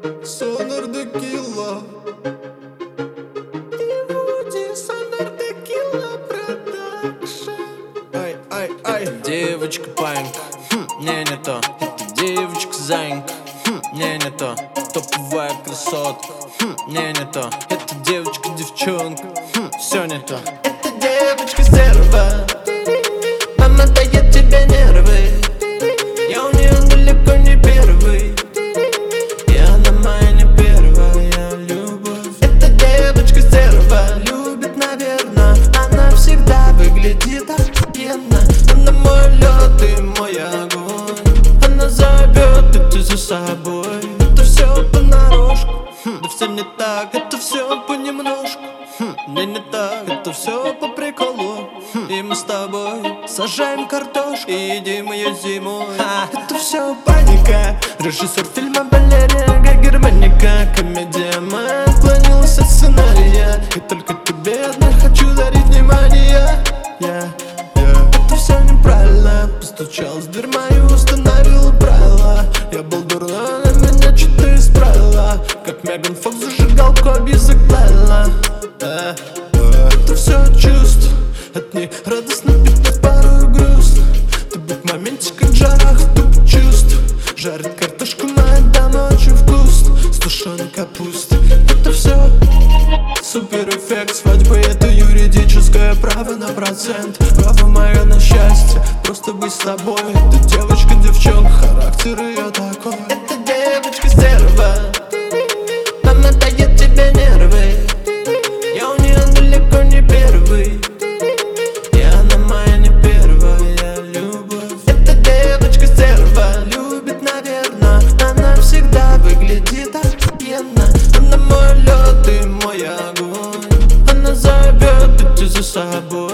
Сонар Текила. Сонар Текила Продакшн. Ай. Девочка панька, не то. Это девочка зайка, не то. Топовая красотка, не то. Это девочка-девчонка, все не то. Это девочка стерва, она дает тебе нервы. Я у нее далеко не первый, и она моя не первая любовь. Эта девочка стерва, любит, наверно. Она всегда выглядит офигенно. Она мой лед и мой огонь. Она зовет идти за собой. Это все понарошку, да все не так. Это все понемножку, не так. Это все по приколу. И мы с тобой сажаем картошку и едим ее зимой. Это все паника. Режиссер фильма балерина Германика. Комедия моя отклонилась от сценария. И только тебе одной хочу дарить внимание. Это все неправильно. Постучалась в дверь мою, установила правила. Я был дурной, на меня что-то исправила. Как Меган Фокс зажигалку об язык плавила. Это все чувств, от них радостно питать порой грустно. Ты будь в моменте, как в жарах туп чувств. Жарит картошку моя дама очень вкусно, с тушеной капустой. Это все супер эффект свадьбы. Это юридическое право на процент. Право мое на счастье, просто быть с тобой. Это девочка-девчонка, характер ее такой. Это девочка стерва, она дает тебе нервы. Я у нее далеко не первый, и она моя не первая любовь. Эта девочка стерва, любит, наверно. Она всегда выглядит офигенно. Она мой лед и мой огонь. Она зовет идти за собой.